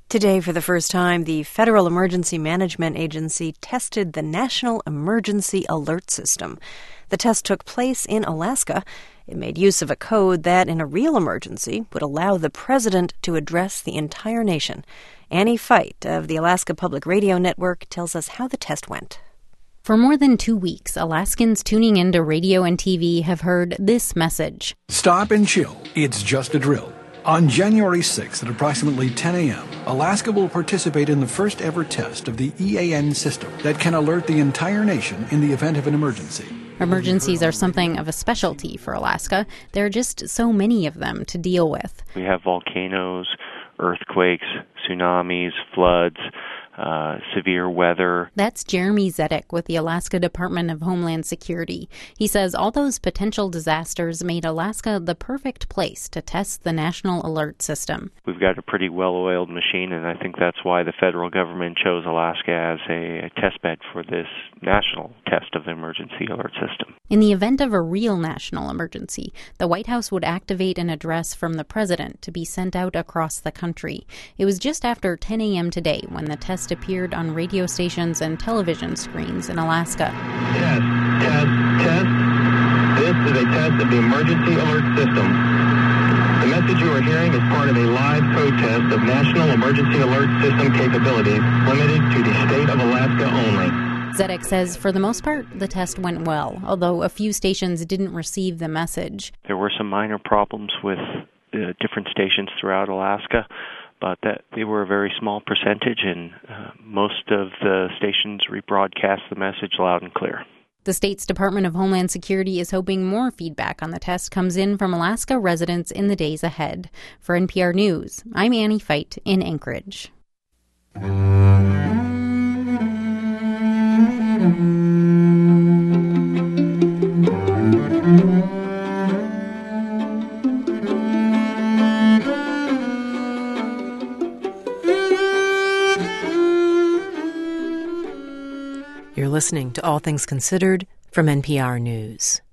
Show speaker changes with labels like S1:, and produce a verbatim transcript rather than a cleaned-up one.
S1: Today, for the first time, the Federal Emergency Management Agency tested the National Emergency Alert System. The test took place in Alaska. It made use of a code that, in a real emergency, would allow the president to address the entire nation. Annie Fight of the Alaska Public Radio Network tells us how the test went.
S2: For more than two weeks, Alaskans tuning into radio and T V have heard this message.
S3: Stop and chill. It's just a drill. On January sixth at approximately ten a.m., Alaska will participate in the first ever test of the E A N system that can alert the entire nation in the event of an emergency.
S2: Emergencies are something of a specialty for Alaska. There are just so many of them to deal with.
S4: We have volcanoes, earthquakes, tsunamis, floods, Uh, severe weather.
S2: That's Jeremy Zedek with the Alaska Department of Homeland Security. He says all those potential disasters made Alaska the perfect place to test the National Alert System.
S4: We've got a pretty well-oiled machine, and I think that's why the federal government chose Alaska as a, a test bed for this national test of the Emergency Alert System.
S2: In the event of a real national emergency, the White House would activate an address from the president to be sent out across the country. It was just after ten a.m. today when the test appeared on radio stations and television screens in Alaska.
S5: Test, test, test. This is a test of the Emergency Alert System. The message you are hearing is part of a live code test of National Emergency Alert System capabilities limited to the state of Alaska only.
S2: Zedek says for the most part, the test went well, although a few stations didn't receive the message.
S4: There were some minor problems with uh, different stations throughout Alaska, but that they were a very small percentage, and uh, most of the stations rebroadcast the message loud and clear.
S2: The state's Department of Homeland Security is hoping more feedback on the test comes in from Alaska residents in the days ahead. For N P R News, I'm Annie Fight in Anchorage.
S1: You're listening to All Things Considered from N P R News.